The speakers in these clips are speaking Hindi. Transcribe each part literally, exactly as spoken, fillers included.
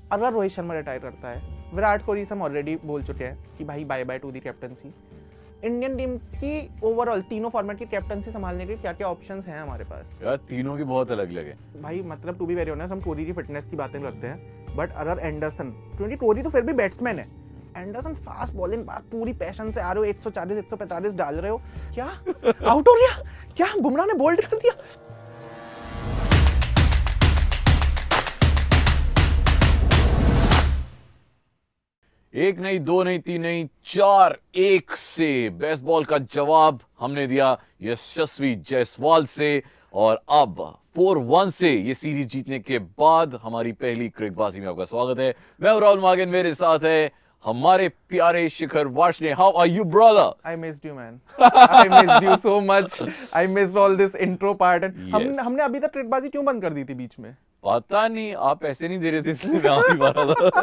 अगर रोहित शर्मा रिटायर करता है, विराट कोहली से हम ऑलरेडी बोल चुके हैं कि भाई bye bye to the captaincy. Indian team की ओवरऑल तीनों फॉर्मेट की कैप्टनसी संभालने के क्या क्या ऑप्शंस हैं हमारे पास? यार तीनों की बहुत अलग अलग है भाई, मतलब टू बी वेरी ऑनेस्ट, हम कोहली की फिटनेस की बातें करते हैं, बट अगर एंडरसन, क्योंकि कोहली तो फिर भी बैट्समैन है, एंडरसन फास्ट बॉलिंग बात पूरी पैशन से आ रहे हो, एक सौ चालीस एक सौ पैंतालीस डाल रहे हो, क्या आउट हो गया? क्या बुमराह ने बोल्ड कर दिया? एक नहीं, दो नहीं, तीन नहीं, चार एक से बेसबॉल का जवाब हमने दिया यशस्वी जायसवाल से, और अब फोर वन से ये सीरीज जीतने के बाद हमारी पहली क्रिकबाजी में आपका स्वागत है। मैं हूं राहुल मागिन, मेरे साथ है हमारे प्यारे Shikhar Varshney. How are you brother? I missed you man. I missed you so much. I missed all this intro part. Yes. हम हमने अभी तक क्रिकबाजी क्यों बंद कर दी थी बीच में? पता नहीं, आप पैसे नहीं दे रहे थे इसलिए मैं आप ही मारा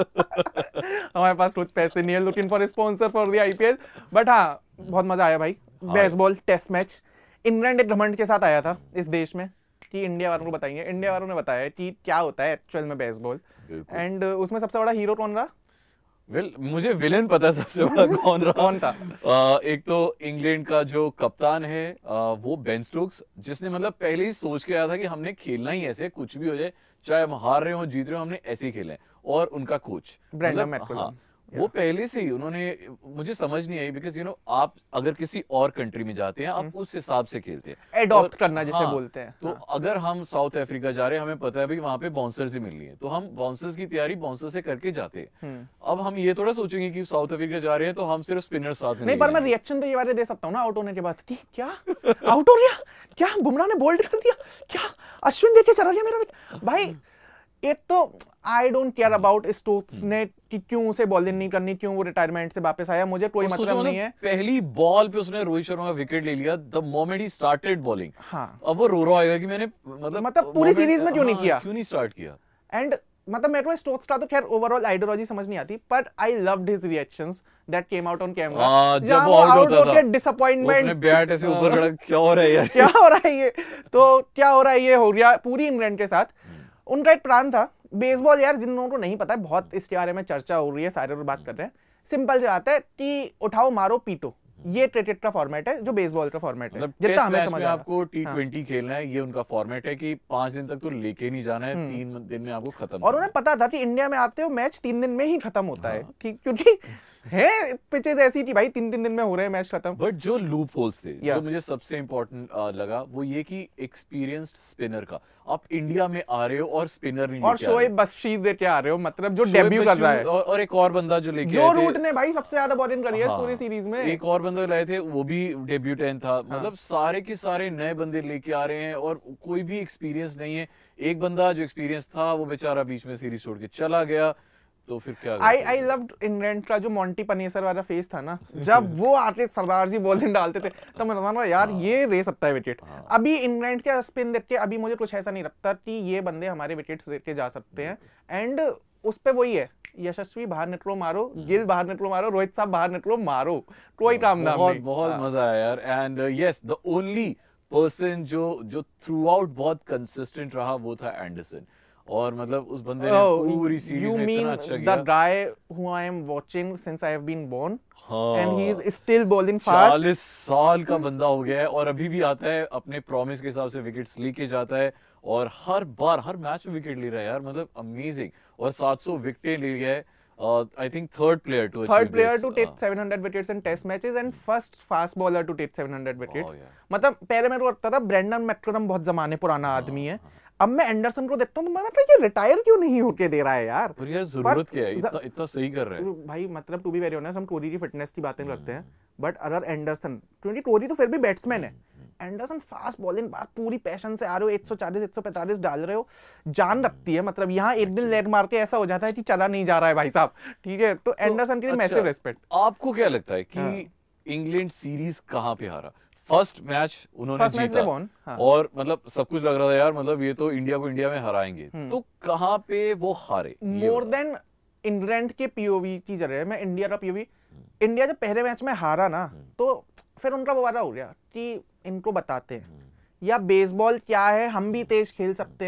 था। हमारे पास कुछ पैसे नहीं है, looking for sponsor for the IPL. But हाँ, बहुत मजा आया भाई। बेसबॉल टेस्ट मैच, इंग्लैंड एक घमंड के साथ आया था इस देश में कि इंडिया वालों को बताएंगे। इंडिया वालों ने बताया कि क्या होता है एक्चुअल में बेसबॉल, एंड उसमें सबसे बड़ा हीरो कौन रहा? वेल well, मुझे विलेन पता है सबसे बड़ा कौन रहा। कौन था? uh, एक तो इंग्लैंड का जो कप्तान है uh, वो बेन स्टोक्स, जिसने मतलब पहले ही सोच के आया था कि हमने खेलना ही ऐसे, कुछ भी हो जाए, चाहे हम हार रहे हो जीत रहे हो, हमने ऐसे ही खेलना है। और उनका कोच ब्रेंडन मतलब, मैककलम, हाँ, वो पहले से ही उन्होंने, मुझे समझ नहीं आई बिकॉज यू नो आप अगर किसी और कंट्री में जाते हैं आप उस हिसाब से खेलते हैं, एडॉप्ट करना जिसे हाँ, बोलते हैं। तो हाँ। अगर हम साउथ अफ्रीका जा रहे हैं, हमें पता है भाई वहां पे बाउंसर्स ही मिलनी है, तो हम बाउंसर्स की तैयारी बाउंसर से करके जाते हैं। अब हम ये थोड़ा सोचेंगे कि साउथ अफ्रीका जा रहे हैं तो हम सिर्फ स्पिनर साथ में नहीं, पर मैं रिएक्शन तो ये वाले दे सकता हूँ ना आउट होने के बाद कि क्या आउट हो गया, क्या बुमराह ने बोल्ड कर दिया, क्या अश्विन देख के चला गया मेरा भाई। एक तो I don't care about Stokes ने कि क्यों उसे बॉलिंग नहीं करनी, क्यों वो रिटायरमेंट से वापस आया, मुझे कोई मतलब नहीं है। पहली बॉल पे उसने रोहित शर्मा का विकेट ले लिया, द मोमेंट ही स्टार्टेड बॉलिंग। हाँ, अब वो रो रहा आएगा कि मैंने मतलब मतलब पूरी सीरीज में क्यों नहीं किया, क्यों नहीं स्टार्ट किया। एंड मतलब मेरे को स्टोक्स का तो खैर ओवरऑल आइडियोलॉजी समझ नहीं आती, but I loved his reactions that came out on camera जब वो आउट होता था, डिसअपॉइंटमेंट, अपने बैट ऐसे ऊपर खड़ा, क्या हो रहा है यार, क्या हो रहा है ये, तो क्या हो रहा है ये हो गया पूरी इंग्लैंड के साथ। उनका एक प्लान था बेसबॉल, यार जिन लोगों को नहीं पता है, बहुत इसके बारे में चर्चा हो रही है, सारे लोग बात कर रहे हैं। सिंपल से बात है कि उठाओ मारो पीटो, ये क्रिकेट का फॉर्मेट है जो बेसबॉल का फॉर्मेट है। मतलब जितना हमें समझ में आपको टी ट्वेंटी खेलना है, ये उनका फॉर्मेट है कि पांच दिन तक तो लेके नहीं जाना है, तीन दिन में आपको खत्म। और उन्हें पता था कि इंडिया में आते हो मैच तीन दिन में ही खत्म होता है, ठीक, क्योंकि है पिचेस ऐसी थी भाई, तीन तीन दिन में हो रहे हैं मैच खत्म। बट जो लूप होल्स थे, जो मुझे सबसे इंपॉर्टेंट लगा वो ये कि एक्सपीरियंस्ड स्पिनर का, आप इंडिया में आ रहे हो और स्पिनर नहीं, और शोएब बशीर लेके आ रहे हो, मतलब जो डेब्यू कर रहा है, और, और एक और बंदा जो लेके जो रूट ने भाई सबसे ज्यादा बॉलिंग करी है हाँ, पूरी सीरीज में, एक और बंदा लाए थे, वो भी डेब्यूटेंट था। हाँ, मतलब सारे के सारे नए बंदे लेके आ रहे हैं और कोई भी एक्सपीरियंस नहीं है। एक बंदा जो एक्सपीरियंस था वो बेचारा बीच में सीरीज छोड़ के चला गया, तो फिर क्या। आई आई लव्ड इंग्लैंड का जो मॉन्टी पनेसर वाला फेस था ना, जब वो आके सरदार जी बॉलिंग डालते थे, तब मैं समझा यार हाँ, ये ले सकता है विकेट। हाँ, अभी इंग्लैंड के स्पिन देख के अभी मुझे कुछ ऐसा नहीं लगता कि ये बंदे हमारे विकेट्स लेके जा सकते हैं। एंड उस पे वही है, यशस्वी बाहर निकलो मारो, गिल बाहर निकलो मारो, रोहित साहब बाहर निकलो मारो, कोई काम ना। बहुत बहुत मजा आया यार। And yes, the only person जो जो थ्रू आउट बहुत कंसिस्टेंट रहा वो था एंडरसन, और मतलब उस बंदे ने oh, पूरी सीरीज में इतना अच्छा किया। The guy who I am watching since I have been born, हाँ, and he is still bowling fast. चालीस साल का बंदा हो गया है और अभी भी आता है, अपने प्रॉमिस के हिसाब से विकेट्स लेके जाता है, और हर बार हर मैच में विकेट ले रहा है यार, मतलब अमेजिंग। और सात सौ विकेटें ले गया है। I think third player to third player to take seven hundred wickets in test matches and first fast bowler to take seven hundred wickets. मतलब पहले मेरे को लगता था ब्रेंडन मैककलम बहुत जमाने पुराना आदमी है, अब मैं एंडरसन को देखता हूँ तो मैं मतलब ये रिटायर क्यों नहीं होके दे रहा है यार, पर यार जरूरत क्या है, इतना इतना सही कर रहा है भाई। मतलब टू बी वेरी ऑनेस्ट, हम कोहली की फिटनेस की बातें करते हैं, बट अगर एंडरसन, क्योंकि कोहली तो फिर भी बैट्समैन है, एंडरसन फास्ट बॉलिंग बात पूरी पैशन से आ रहे हो, एक सौ चालीस एक सौ पैंतालीस डाल रहे हो, जान रखती है। मतलब यहाँ एक दिन लेग मार के ऐसा हो जाता है कि चला नहीं जा रहा है भाई साहब, ठीक है। तो एंडरसन के लिए मैसिव रिस्पेक्ट। आपको क्या लगता है कि इंग्लैंड सीरीज कहाँ पे हारा? फर्स्ट मैच उन्होंने जीता, हाँ, और मतलब सब कुछ लग रहा था यार, मतलब ये तो इंडिया को इंडिया में हराएंगे, तो कहाँ पे वो हारे? मोर देन इंग्लैंड के पीओवी की जगह मैं इंडिया का पीओवी, इंडिया जब पहले मैच में हारा ना, तो फिर उनका वो वाला हो गया कि इनको बताते हैं या बेसबॉल क्या है, हम भी तेज खेल सकते हैं,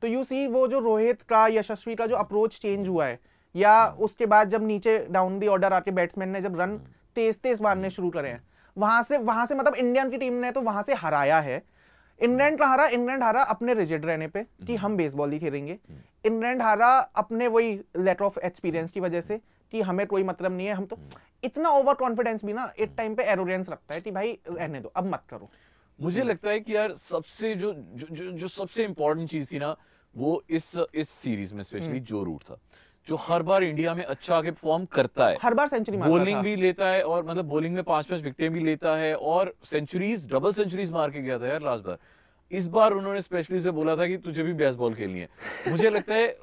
तो यू सी वो जो रोहित का, यशस्वी का जो अप्रोच चेंज हुआ है, या उसके बाद जब नीचे डाउन दी ऑर्डर आके बैट्समैन ने जब रन तेज तेज मारने शुरू करे हैं, वहां से वहां से मतलब इंडियन की टीम ने तो वहां से हराया है। इंग्लैंड का हारा, इंग्लैंड हारा अपने रिजिड रहने पे कि हम बेसबॉल ही खेलेंगे। इंग्लैंड हारा अपने वही लेटर ऑफ एक्सपीरियंस की वजह से कि हमें कोई मतलब नहीं है, हम तो इतना ओवर कॉन्फिडेंस भी ना एक टाइम पे एरोगेंस रखता है कि भाई रहने दो, अब मत करो। मुझे लगता है कि यार सबसे जो जो जो, जो सबसे इंपॉर्टेंट चीज थी ना, वो इस इस सीरीज में स्पेशली जो रूट था, जो हर बार इंडिया में अच्छा आके परफॉर्म करता है, हर बार सेंचुरी मारता बॉलिंग था। भी लेता है, और मतलब बॉलिंग में पांच पांच विकेटें भी लेता है, और सेंचुरीज, डबल सेंचुरीज मार के गया था यार लास्ट बार। इस बार उन्होंने स्पेशली उसे बोला था कि तुझे भी बेसबॉल खेलनी है। मुझे लगता है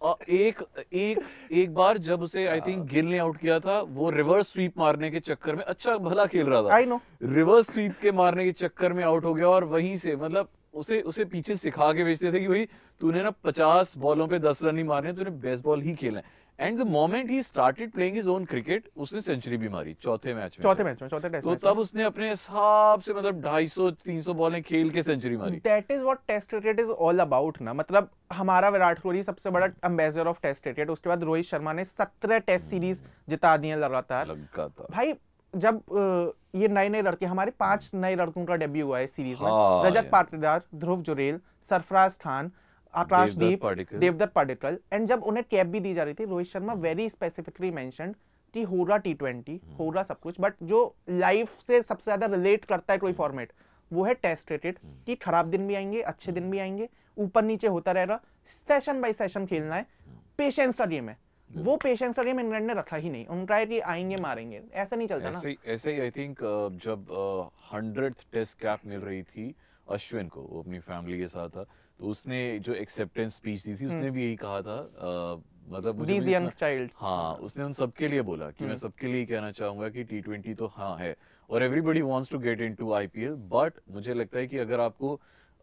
एक एक एक बार जब उसे आई थिंक गिल ने आउट किया था, वो रिवर्स स्वीप मारने के चक्कर में, अच्छा भला खेल रहा था, आई नो, रिवर्स स्वीप के मारने के चक्कर में आउट हो गया, और वहीं से मतलब उसे उसे पीछे सिखा के भेजते थे कि भाई तूने ना पचास बॉलों पे दस रन ही मारने, तूने बेसबॉल ही खेलना है। एंड द मोमेंट ही started playing his own cricket, उसने सेंचुरी भी मारी चौथे मैच में, चौथे मैच में, चौथे टेस्ट तो मैच तब उसने अपने हिसाब से मतलब ढाई सौ तीन सौ बॉलें खेल के सेंचुरी मारी। That is what test cricket is all about ना। मतलब हमारा विराट कोहली सबसे बड़ा एम्बेसडर ऑफ टेस्ट क्रिकेट, उसके बाद रोहित शर्मा ने सत्रह टेस्ट सीरीज जिता दी है लगातार। लगातार भाई जब uh, ये नए नए लड़के, हमारे पांच नए लड़कों का डेब्यू हुआ है इस सीरीज में, हाँ, रजत यार। पाटीदार, ध्रुव जुरेल, सरफराज खान, आकाशदीप, देवदत्त पाडिक्कल। देवदत्त पाडिक्कल। एंड जब उन्हें कैप भी दी जा रही थी, Rohit Sharma very specifically mentioned कि हो रहा टी ट्वेंटी, हो रहा सब कुछ, बट जो लाइफ से सबसे ज्यादा रिलेट करता है कोई फॉर्मेट, वो है टेस्ट क्रिकेट। कि खराब दिन भी आएंगे, अच्छे दिन भी आएंगे, ऊपर नीचे होता रहेगा, सेशन बाय सेशन खेलना है, पेशेंस का गेम है। वो पेशेंस का गेम इंग्लैंड ने रखा ही नहीं, उनका है कि आएंगे मारेंगे, ऐसा नहीं चलता ना। ऐसे ऐसे ही आई थिंक जब हंड्रेड टेस्ट कैप मिल रही थी अश्विन को, वो अपनी फैमिली के साथ था, तो उसने जो एक्सेप्टेंस स्पीच दी थी, उसने भी यही कहा था, uh, मतलब मुझे These भी young इतना- childs. हाँ, उसने उन सबके लिए बोला कि मैं सबके लिए कहना चाहूंगा कि टी ट्वेंटी तो हाँ है, और everybody wants to get into IPL, but मुझे लगता है कि अगर आपको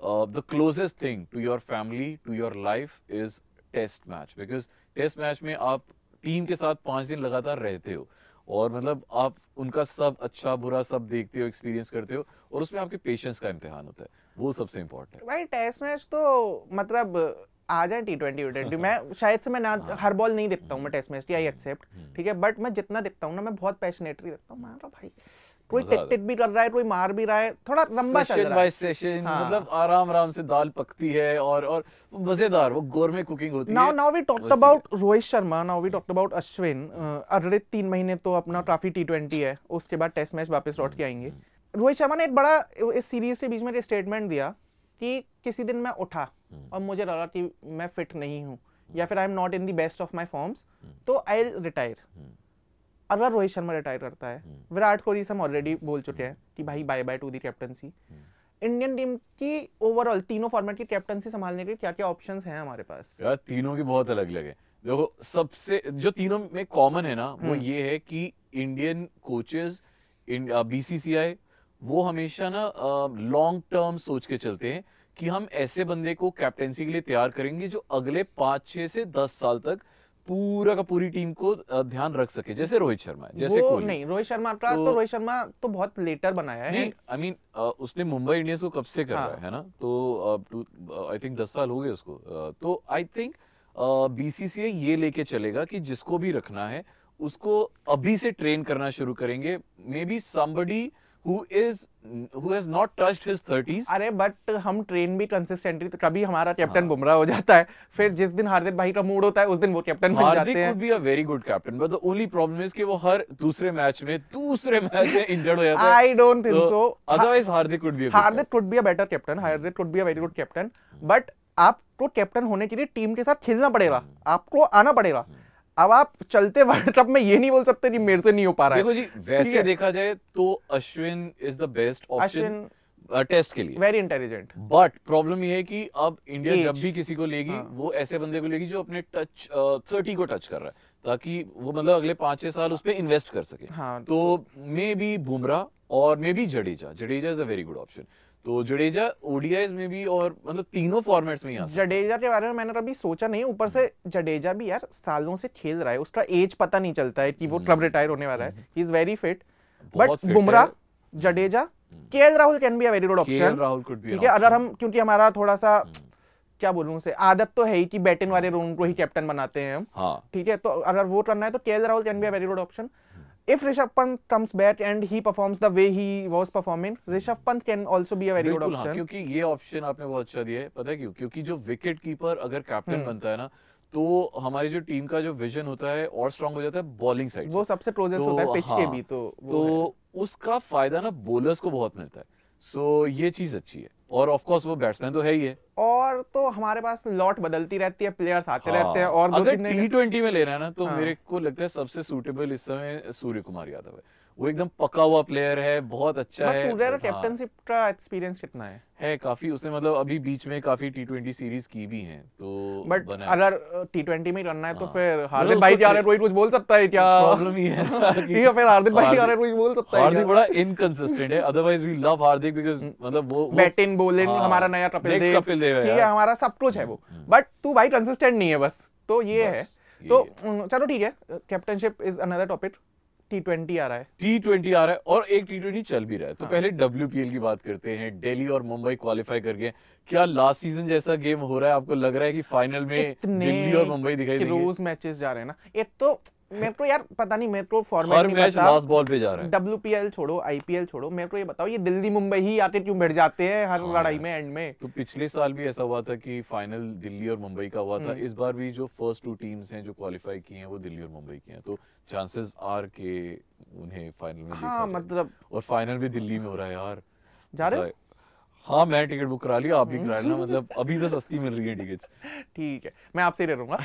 the closest thing to your family, to your life is test match, because test match में आप टीम के साथ पांच दिन लगातार रहते हो, और मतलब आप उनका सब अच्छा बुरा सब देखते हो, एक्सपीरियंस करते हो, और उसमें आपके पेशेंस का इम्तिहान होता है, वो सबसे इम्पोर्टेंट है। भाई टेस्ट मैच तो मतलब आ जाए टी ट्वेंटी ट्वेंटी, मैं शायद से मैं ना हर बॉल नहीं देखता हूँ मैं टेस्ट मैच की, आई एक्सेप्ट, ठीक है, बट मैं जितना देखता हूँ ना, मैं बहुत पैशनेटली देखता हूँ। मारा भाई, कोई टिक टिक भी कर रहा है, कोई मार भी रहा है, थोड़ा लंबा चल सेशन रहा बाय है। सेशन, हाँ। मतलब आराम आराम से दाल पकती है, और और मजेदार, वो गोरमे कुकिंग होती Now, है। now we talked वैसी about Rohit Sharma, now we talked about Ashwin. uh, अगले तीन महीने तो अपना काफी टी ट्वेंटी है, उसके बाद टेस्ट मैच वापस लौट के आएंगे। रोहित शर्मा ने एक बड़ा इस सीरीज के बीच में एक स्टेटमेंट दिया कि किसी दिन मैं उठा और मुझे लगा कि मैं फिट नहीं हूँ, या फिर I am not in the best of my forms, तो आई विल रिटायर। अगर रोहित शर्मा रिटायर करता है, विराट कोहली से हम ऑलरेडी बोल चुके हैं कि भाई bye bye to the captaincy. Indian team की ओवरऑल तीनों फॉर्मेट की कैप्टनसी संभालने के क्या क्या ऑप्शंस हैं हमारे पास? यार तीनों की बहुत अलग अलग है। देखो, सबसे जो तीनों में कॉमन है ना, वो ये है कि इंडियन कोचेस, बीसीसीआई, वो हमेशा ना लॉन्ग टर्म सोच के चलते हैं कि हम ऐसे बंदे को कैप्टनसी के लिए तैयार करेंगे जो अगले पांच छह से दस साल तक पूरा का पूरी टीम को अ, ध्यान रख सके, जैसे रोहित शर्मा है, जैसे वो कोहली। नहीं, रोहित शर्मा का तो- तो रोहित शर्मा तो बहुत लेटर बनाया है। नहीं, आई मीन उसने मुंबई इंडियंस को कब से कर हाँ। रहा है, है ना, तो आई थिंक दस साल हो गए उसको। अ, तो आई थिंक बीसीसीआई ये लेके चलेगा कि जिसको भी रखना है उसको अभी से ट्रेन करना शुरू करेंगे, maybe somebody who is who has not touched his thirties। अरे बट हम ट्रेन भी कंसिस्टेंटली, तो कभी हमारा कैप्टन हाँ। बुमराह हो जाता है, फिर जिस दिन हार्दिक भाई का मूड होता है उस दिन वो कैप्टन बन हार्दिक जाते हैं। could be a very good captain, but the only problem is कि वो हर दूसरे मैच में दूसरे मैच में इंजर्ड हो जाता है। I don't think so. Otherwise Hardik could be a good Hardik could be a better captain, Hardik could be a very good captain, but आपको कैप्टन होने के लिए टीम के साथ खेलना पड़ेगा, आपको आना पड़ेगा। अब आप चलते वर्ल्ड कप में ये नहीं बोल सकते कि मेरे से नहीं हो पा रहा है। देखो जी, ठीक वैसे है? देखा जाए तो Ashwin is the best option test के लिए, वेरी इंटेलिजेंट। बट प्रॉब्लम ये है कि अब इंडिया Age. जब भी किसी को लेगी, हाँ। वो ऐसे बंदे को लेगी जो अपने टच थर्टी को टच कर रहा है, ताकि वो मतलब अगले पांच छह साल उस पर इन्वेस्ट कर सके। हाँ, तो मे बी बुमराह और may be Jadeja Jadeja is a very good option. तो जडेजा ओडीआईज में भी, और मतलब तीनों फॉर्मेट्स में ही आ सकता है। जडेजा के बारे में मैंने कभी सोचा नहीं, ऊपर से जडेजा भी यार सालों से खेल रहा है, उसका एज पता नहीं चलता है कि वो कब रिटायर होने वाला है। ही इज वेरी फिट, बहुत बट fit बुमराह, है। Jadeja, KL Rahul can be a very good KL option. Rahul could be an ठीक है, अगर option। हम, क्योंकि हमारा थोड़ा सा क्या बोलूं उसे, आदत तो है ही कि बैटिंग वाले रोन को ही कैप्टन बनाते हैं हम, हाँ ठीक है, तो अगर वो करना है तो KL Rahul can be a very good option. If Rishabh Pant comes back and he performs the way he was performing, Rishabh Pant can also be a very good बिल्कुल हाँ, option. क्योंकि ये ऑप्शन आपने बहुत अच्छा दिया है. पता है क्यों? क्योंकि जो विकेट कीपर अगर कैप्टन हम्म. बनता है ना, तो हमारी जो टीम का जो विजन होता है और स्ट्रांग हो जाता है बॉलिंग साइड वो से. सबसे क्लोजेस्ट तो होता है पिच के हाँ, भी, तो वो तो उसका फायदा ना बॉलर्स को बहुत मिलता है. सो ये चीज अच्छी है. और ऑफ कोर्स वो बैट्समैन तो है ही है. और तो हमारे पास लॉट बदलती रहती है, प्लेयर्स आते हाँ, रहते हैं, और दो अगर तीन टी ट्वेंटी में लेना है ना, तो हाँ. मेरे को लगता है सबसे सूटेबल इस समय सूर्य कुमार यादव है. वो एकदम पका हुआ प्लेयर है, बहुत अच्छा बस है. सूर्य का but हाँ, कैप्टनशिप का एक्सपीरियंस कितना है? है काफी. उसने मतलब अभी बीच में काफी टी ट्वेंटी सीरीज की भी हैं, तो बट बना है. अगर टी ट्वेंटी में करना है तो हाँ. फिर मतलब हार्दिक उसको भाई क्या ट्रे- कोई कुछ बोल सकता है क्या? प्रॉब्लम ही है ना कि ठीक है, फिर हार्दिक भाई क्या हार्दिक- कुछ बोल सकता है हार्दिक क्या? बड़ा इनकंसिस्टेंट है. Otherwise we love Hardik because मतलब वो बैटिंग बॉलिंग हाँ, हमारा नया कपिल next देव, कपिल देव है ठीक है, यार. हमारा सब कुछ है वो, हम्म. बट तू भाई कंसिस्टेंट नहीं है बस, तो ये बस, है. ये तो है. उम, चलो ठीक है, captaincy is another topic. T twenty आ रहा है. टी ट्वेंटी आ रहा है और एक टी ट्वेंटी चल भी रहा है. तो हाँ. पहले डब्ल्यूपीएल की बात करते हैं. दिल्ली और मुंबई क्वालिफाई कर गए. क्या लास्ट सीजन जैसा गेम हो रहा है? आपको लग रहा है कि फाइनल में इतने दिल्ली और मुंबई दिखाई देंगे? रोज मैचेस जा रहे हैं ना. एक तो मेरे को यार पता नहीं, मेरे को फॉर्मेट हर नहीं मैच पता. लास्ट बॉल पे जा रहा है. डब्ल्यूपीएल छोड़ो, आईपीएल छोड़ो, मेरे को ये बताओ, ये दिल्ली मुंबई ही आके क्यों भिड़ जाते हैं हर हाँ लड़ाई यार. में एंड में? तो पिछले साल भी ऐसा हुआ था कि फाइनल दिल्ली और मुंबई का हुआ था. हम्म. इस बार भी जो फर्स्ट टू टीम्स हैं जो क्वालिफाई की हैं वो दिल्ली और मुंबई की हैं. तो चांसेस आर के उन्हें फाइनल में देखा हाँ जाए. मतलब और फाइनल भी दिल्ली में हो रहा है यार. जा रहे हो? ऐसा है. हाँ, मैं टिकट बुक करा लिया, आप भी करा लेना. मतलब अभी तो सस्ती मिल रही है टिकट्स. ठीक है, मैं आपसे ही ले लूंगा.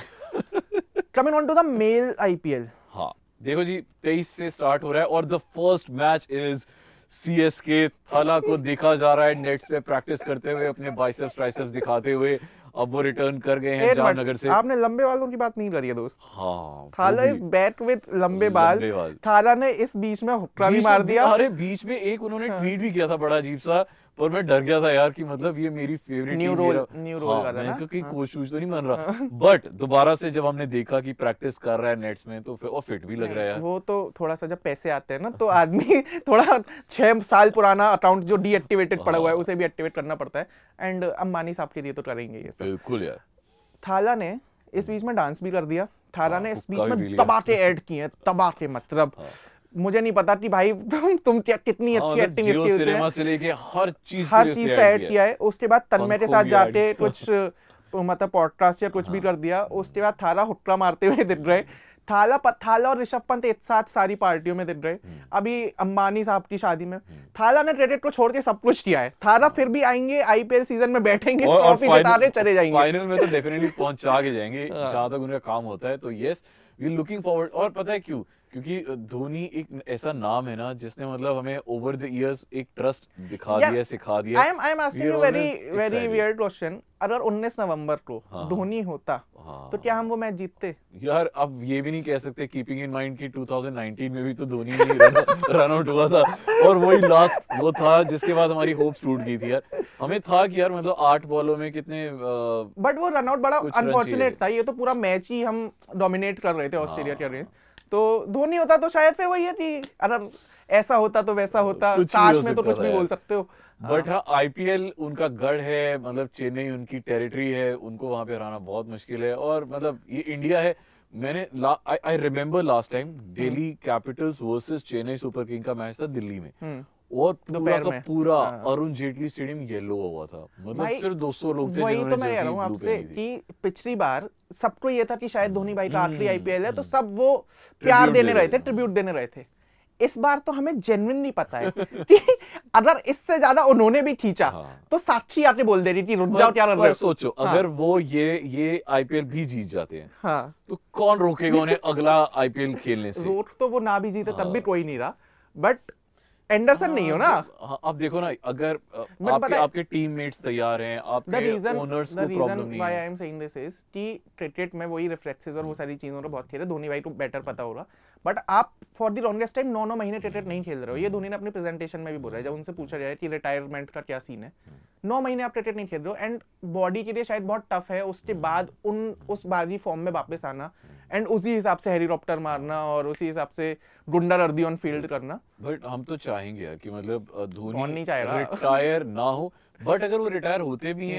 Coming on to the main IPL. हाँ, देखो जी, तेईस से स्टार्ट हो रहा है और the first match is CSK. Thala को देखा जा रहा है नेट्स पे प्रैक्टिस करते हुए, अपने बाइसेप्स ट्राइसेप्स दिखाते हुए. अब वो रिटर्न कर गए हैं एक मिनट, जामनगर से. आपने लंबे बालों की बात नहीं करी है दोस्त. हाँ, थाला वो इज भी बैक विद लंबे बाल. लंबे बाल. थाला ने इस बीच में हुक्का भी बीच मार में- दिया. अरे बीच में एक उन्होंने हाँ. ट्वीट भी किया था बड़ा अजीब सा, पर मैं डर गया था यार कि मतलब ये मेरी फेवरेट न्यू टीम रोल, मेरा- न्यू रोल हाँ, कर रहा है मैंने ना. कहा हाँ. कोच वोच तो नहीं बन रहा. बट दोबारा से जब हमने देखा कि प्रैक्टिस कर रहा है नेट्स में, तो फिर और फिट भी लग रहा है यार. वो तो थोड़ा सा जब पैसे आते हैं ना, तो आदमी थोड़ा छह साल पुराना अकाउंट जो डीएक्टिवेटेड पड़ा हुआ है हाँ. उसे भी एक्टिवेट करना पड़ता है. एंड अंबानी साहब के लिए तो करेंगे ये सब. बिल्कुल यार. थाला ने इस बीच में डांस भी कर दिया. थाला हाँ, ने इस बीच हुक्का भी में पी लिया. तबाके ऐड किए हैं, तबाके मतलब हाँ. मुझे नहीं पता कि भाई तुम तुम क्या कितनी हाँ, अच्छी मतलब एक्टिंग जियो स्किल्स सिनेमा है. से लेके हर चीज हर पे चीज उसने पे add ऐड किया है. उसके बाद तन्मय के पंखों साथ भी जाके add कुछ तो मतलब पॉडकास्ट या कुछ भी हाँ. कर दिया. उसके बाद थाला हुक्का मारते हुए दिख रहे. थाला प- थाला और ऋषभ पंत एक साथ सारी पार्टियों में दिख रहे. अभी अंबानी साहब की शादी में थाला ने क्रेडिट को छोड़ के सब कुछ किया है. थाला फिर भी आएंगे आईपीएल सीजन में, बैठेंगे, और- और ट्रॉफी final- जिता के चले जाएंगे. फाइनल में तो डेफिनेटली पहुंचा के जाएंगे हाँ. जहां तक उनका काम होता है. तो यस, वी लुकिंग फॉरवर्ड. और पता है क्यों? क्योंकि धोनी एक ऐसा नाम है ना जिसने मतलब हमें ओवर द इयर्स एक ट्रस्ट दिखा यार, दिया, सिखा दिया. I am I am asking We are you very always very excited. Weird question. अगर उन्नीस नवंबर को हाँ. धोनी होता हाँ. तो क्या हम वो मैच जीतते? यार अब ये भी नहीं कह सकते, कीपिंग इन माइंड की दो हज़ार उन्नीस में भी तो धोनी ही रन आउट हुआ था और वही लास्ट वो था जिसके बाद हमारी होप्स टूट गई थी यार. हमें था कि यार मतलब आठ बॉलों में कितने अ, बट वो रनआउट बड़ा कुछ रन अनफॉर्चुनेट चाहिए. था. ये तो पूरा मैच ही हम डोमिनेट कर रहे थे ऑस्ट्रेलिया के हाँ. अगेंस्ट. तो धोनी होता तो शायद फिर वही है कि अगर ऐसा होता तो वैसा होता. कुछ भी काश हो में तो सकता कुछ था भी यार. बोल सकते हो. बट हाँ, आईपीएल उनका गढ़ है. मतलब चेन्नई उनकी टेरिटरी है, उनको वहां पे हराना बहुत मुश्किल है. और मतलब ये इंडिया है. मैंने I remember last time Delhi Capitals versus Chennai Super King का मैच था दिल्ली में. हम्म. और पूरा दोपहर का में. पूरा हाँ. अरुण जेटली स्टेडियम येलो हुआ था. मतलब भाई, सिर्फ दो सौ लोग थे वही तो जिन्होंने मैं कह रहा जर्सी हूँ ब्लू आपसे पहनी थी. कि पिछली बार सबको ये था कि शायद धोनी भाई का आखिरी हम्म, आईपीएल है, तो हम्म. सब वो प्यार Tribute देने दे रहे रहे थे, थे. ट्रिब्यूट देने रहे थे. इस बार तो हमें जेन्युइन नहीं पता है कि अगर इससे ज्यादा उन्होंने भी खींचा हाँ. तो साक्षी आके बोल दे रही कि रुक पर- जाओ, क्या कर रहे पर हो. सोचो, हाँ. अगर वो ये ये आईपीएल भी जीत जाते हैं हाँ, तो कौन रोकेगा उन्हें अगला आईपीएल खेलने से? रोड तो वो ना भी जीते तब भी हाँ. कोई नहीं रहा. बट एंडरसन नहीं हो ना. हाँ, अब देखो ना, अगर अ, But आपके पता है- आपके टीममेट्स तैयार हैं, द आपके रीजन ओनर्स द को रीजन प्रॉब्लम नहीं व्हाई आई है. एम सेइंग दिस इज कि क्रिकेट में वही रिफ्लेक्सेस और वो सारी चीजों को बहुत खेले. धोनी भाई को बेटर पता होगा. बट आप फॉर द लॉन्गेस्ट टाइम नौ नौ महीने क्रिकेट नहीं खेल रहे हो. ये धोनी ने अपनी प्रेजेंटेशन में भी बोला है जब उनसे पूछा जाए कि रिटायरमेंट का क्या सीन है. नौ महीने आप क्रिकेट नहीं खेल रहे हो एंड बॉडी के लिए शायद बहुत टफ है उसके बाद उन उस बारी फॉर्म में वापस आना एंड उसी हिसाब से हेलीकॉप्टर मारना और उसी हिसाब से गुंडागर्दी ऑन फील्ड करना. बट हम तो चाहेंगे यार कि मतलब अ, कौन धोनी नहीं चाहेगा? रिटायर ना हो. बट अगर वो रिटायर होते भी हैं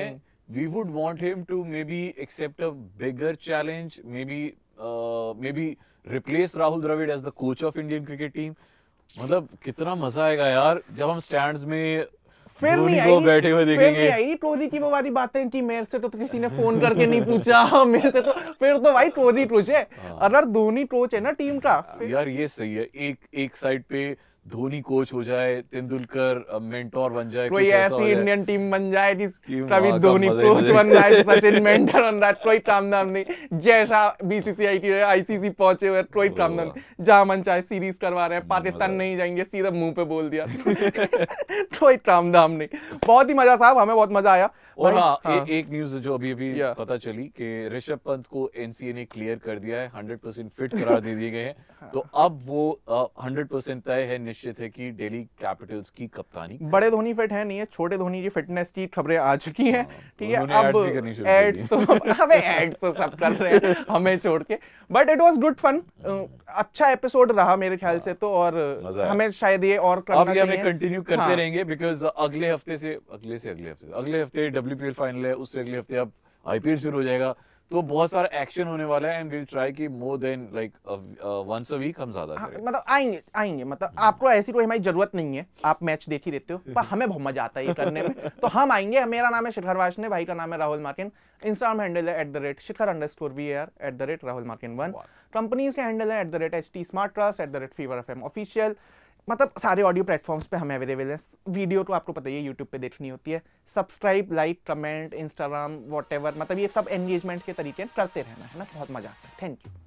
we would want him to maybe accept a bigger challenge, maybe uh, maybe replace Rahul Dravid as the coach of Indian cricket team. मतलब कितना मजा आएगा यार जब हम स्टैंड्स में फिर नहीं को बैठे हुए फिर देखेंगे। नहीं आई टोरी की वो वाली बातें कि मेरे से तो, तो किसी ने फोन करके नहीं पूछा मेरे से तो, फिर तो भाई टोरी टोच है। अगर धोनी टोच है ना टीम का यार ये सही है, एक एक साइड पे धोनी कोच हो जाए, तेंदुलकर मेंटोर बन जाए, कोई ऐसी इंडियन टीम बन जाए जिस कि कभी वहाँ का धोनी मजे ही कोच मजे। बन रहा है, सचिन मेंटर बन रहा है, रोहित रामनाम नहीं जैसा बीसीसीआई की आईसीसी पहुंचे हुए रोहित रामनाम जहां मन चाहे सीरीज करवा रहे हैं, पाकिस्तान नहीं जाएंगे सीधा मुंह पे बोल दिया रोहित रामनाम ने। बहुत ही मजा साहब, हमें बहुत मजा आया। और भाई, हाँ, हाँ। ए, एक न्यूज जो अभी अभी Yeah. पता चली कि ऋषभ पंत को एनसीए ने क्लियर कर दिया है, हंड्रेड परसेंट फिट करार दे दिए गए हैं। तो अब वो हंड्रेड परसेंट तय है, निश्चित है कि दिल्ली कैपिटल्स की कप्तानी। बड़े धोनी फिट है नहीं है, छोटे धोनी की फिटनेस की खबरें आ चुकी हैं। ठीक है, उन्होंने अब ads भी करनी शुरू कर एड्स दी। तो हमें एड्स तो सब कर रहे हैं हमें छोड़ के, but it was good fun. अच्छा एपिसोड रहा मेरे ख्याल से तो, और मजा आया। हमें शायद ये और करना अब ये हमें चाहिए। कंटिन्यू करते हाँ। रहेंगे, बिकॉज अगले हफ्ते से अगले से अगले हफ्ते अगले हफ्ते डब्ल्यूपीएल फाइनल है, उससे अगले हफ्ते अब आईपीएल शुरू हो जाएगा, तो बहुत सारा एक्शन होने वाला है। एंड विल ट्राई कि more than like once a week हम ज्यादा हाँ, करें। मतलब आएंगे आएंगे मतलब आपको ऐसी कोई हमारी जरूरत नहीं है, आप मैच देख ही रहते हो, पर हमें बहुत मजा आता है ये करने में, तो हम आएंगे। मेरा नाम है शिखर वाशने, भाई का नाम है राहुल मार्किन, इंस्टाग्राम हैंडल है at the rate Shikhar underscore we are at the rate Rahul Markin one, companies के हैंडल है at the rate H T smart trust at the rate fever F M official. मतलब सारे ऑडियो प्लेटफॉर्म्स पे हमें अवेलेबल है। वीडियो तो आपको पता ही है यूट्यूब पे देखनी होती है। Subscribe, like, comment, Instagram, whatever, मतलब ये सब एंगेजमेंट के तरीके करते रहना है ना, बहुत मजा आता है। Thank you.